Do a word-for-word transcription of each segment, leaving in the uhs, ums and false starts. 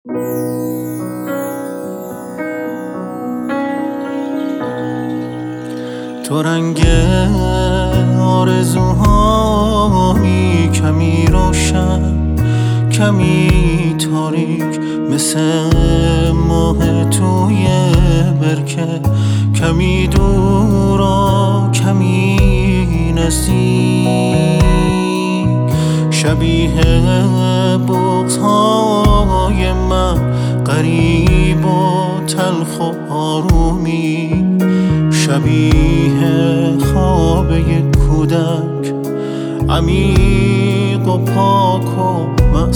تو رنگ آرزوهایی کمی روشن کمی تاریک، مثل ماه توی برکه، کمی دور و کمی نزدیک، شبیه بغض‌های من، غریب و تلخ و آرومی، شبیه خواب یک کودک، عمیق و پاک و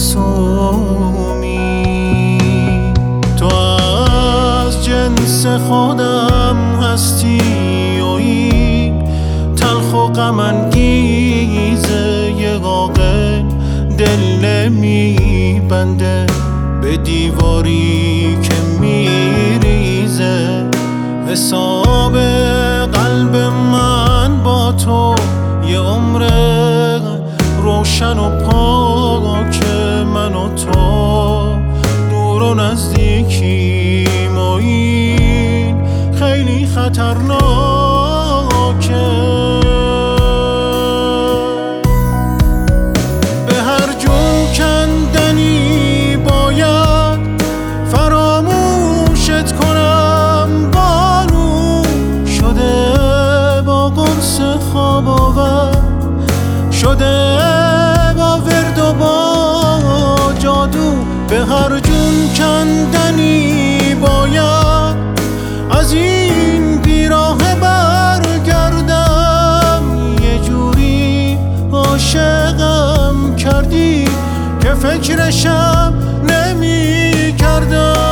معصومی. تو از جنس خودم هستی و این تلخ و غم انگیزه، یه عاقل دل نمیبنده به دیواری که میریزه. حساب قلب من با تو یه عمر روشن و پاک، من و تو دور و نزدیکیم و این خیلی خطرناکه. به هر جو کندنی باید فراموشت کنم، بانو شده با قرص خواب آور، شده با ورد و با جادو. به هر جون کندنی باید از این بیراه برگردم، یه جوری عاشقم کردی که فکرشم نمی کردم.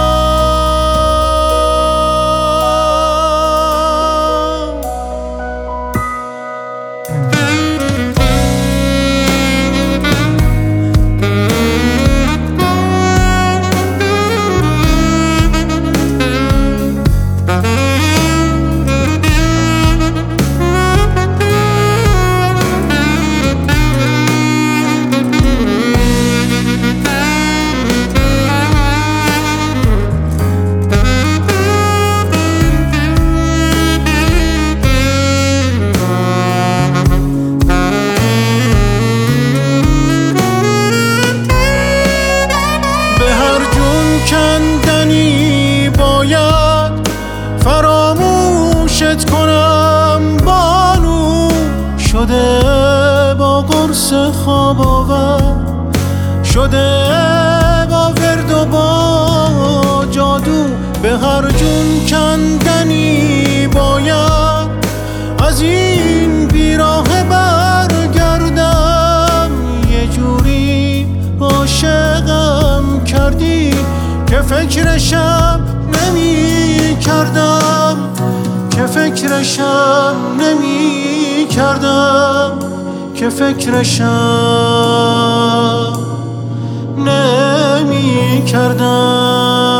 کندنی باید فراموشت کنم، بانو شده با قرص خواب آور، شده با ورد و با جادو. به هر جون کندنی باید از این بیراه برگردم، یه جوری عاشقم کردی که فکرشم نمی کردم، که فکرشم نمی کردم، که فکرشم نمی کردم.